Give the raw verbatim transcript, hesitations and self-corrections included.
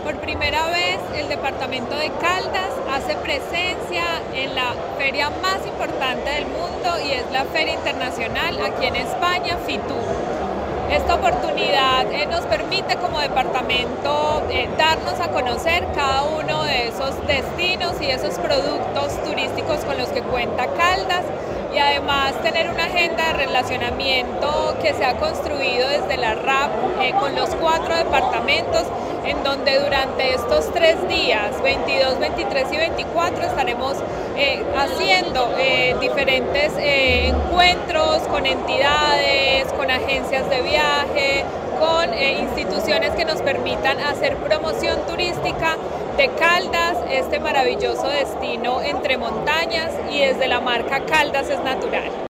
Por primera vez, el departamento de Caldas hace presencia en la feria más importante del mundo y es la Feria Internacional aquí en España, FITUR. Esta oportunidad eh, nos permite como departamento eh, darnos a conocer cada uno de esos destinos y esos productos turísticos con los que cuenta Caldas y además tener una agenda de relacionamiento que se ha construido desde la R A P eh, con los cuatro departamentos, en donde durante estos tres días, veintidós, veintitrés y veinticuatro, estaremos eh, haciendo eh, diferentes eh, encuentros con entidades, con agencias de viaje, con eh, instituciones que nos permitan hacer promoción turística de Caldas, este maravilloso destino entre montañas, y desde la marca Caldas es natural.